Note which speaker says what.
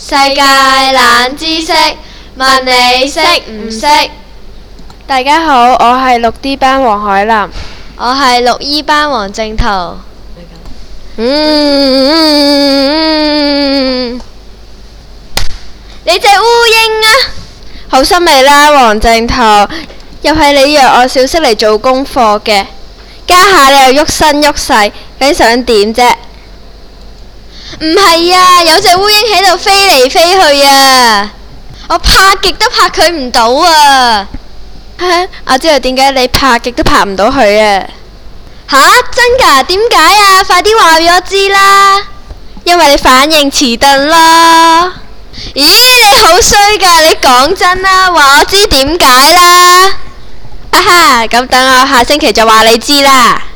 Speaker 1: 世界冷知識，問你識唔識？
Speaker 2: 大家好，我係6D 班黃海林。
Speaker 1: 我係6E 班黃正濤。你隻烏蠅啊！
Speaker 2: 好心你啦，黃正濤，又係你約我小息嚟做功課嘅，家下你又喐身喐勢，究竟想點啫？
Speaker 1: 唔係啊，有隻烏蠅喺度飛嚟飛去啊！我拍極都拍佢唔到啊！
Speaker 2: 我知道點解你拍極都拍唔到佢啊！
Speaker 1: 吓？真㗎？點解啊？快啲話俾我知啦！
Speaker 2: 因為你反應遲鈍咯。
Speaker 1: 咦，你好衰㗎！你講真啦，話我知點解啦！
Speaker 2: 啊哈，咁等我下星期就話你知啦。